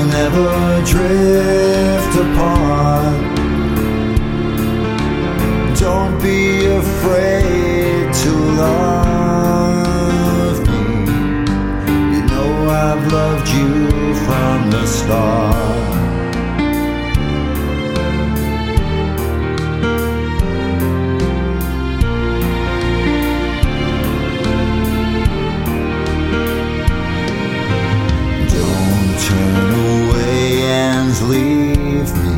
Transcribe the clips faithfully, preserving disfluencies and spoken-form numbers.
never drift apart. Don't be afraid to love me. You know I've loved you from the start. Turn away and leave me.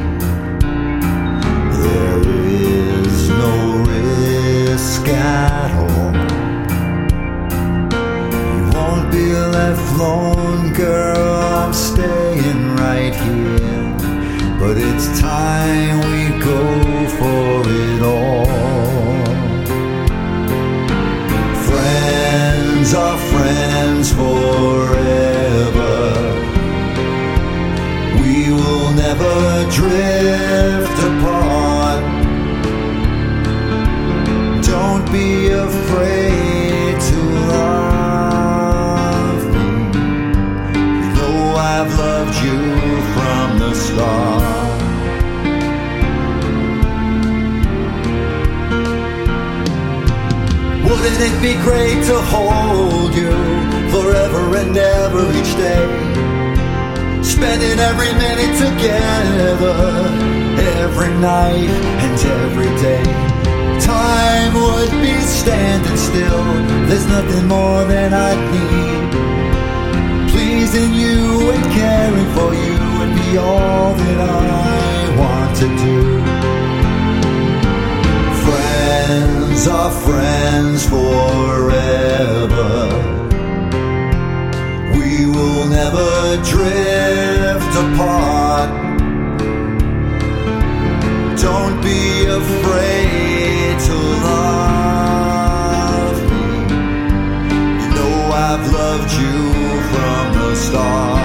There is no risk at all. You won't be left alone, girl. I'm staying right here. But it's time we go for it all. Friends are friends forever. We will never drift apart. Don't be afraid to love me. You know I've loved you from the start. Wouldn't it be great to hold you forever and ever each day? Spending every minute together, every night and every day. Time would be standing still. There's nothing more than I'd need. Pleasing you and caring for you would be all that I want to do. Friends are friends forever. We will never drift apart. Don't be afraid to love me. You know I've loved you from the start.